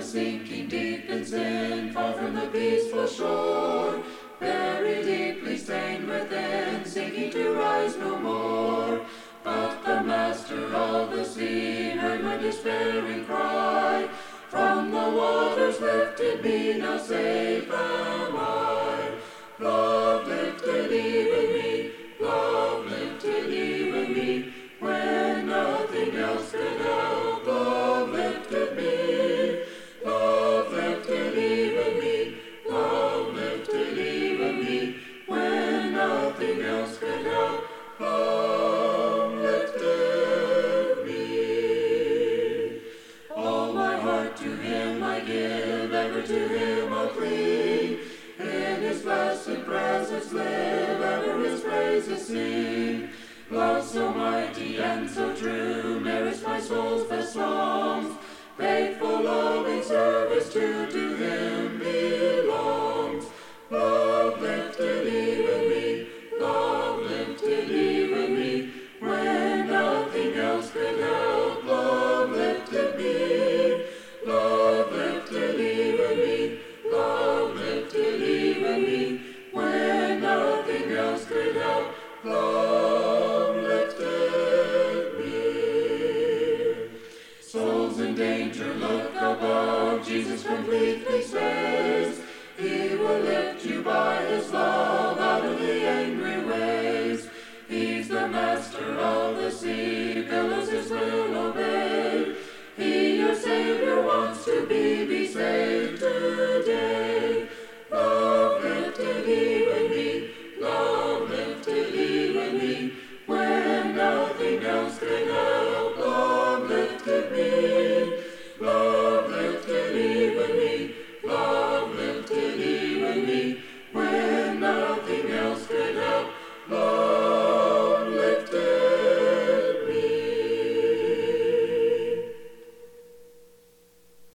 sinking deep in sin, far from the peaceful shore, very deeply stained within, sinking to rise no more. But the Master of the sea heard my despairing cry, from the waters lifted me, now safe am I. Love lifted even me, love lifted even me, when nothing else could help. Love lifted me, love lifted even me, love lifted even me, when nothing else could help. Love lifted me. All my heart to Him I give, ever to Him I'll cling. In His blessed presence live, ever His praises sing. Love so mighty and so true merits my soul's best songs. Faithful, loving service to Him belongs. Love lifted even me, love lifted even me, when nothing else could help. Love lifted me, love lifted even me, love lifted even me, when nothing else could help. Love lifted me. Souls in danger, look above, Jesus completely saves. He will lift you by His love out of the angry waves. He's the Master of the sea, billows His will obey.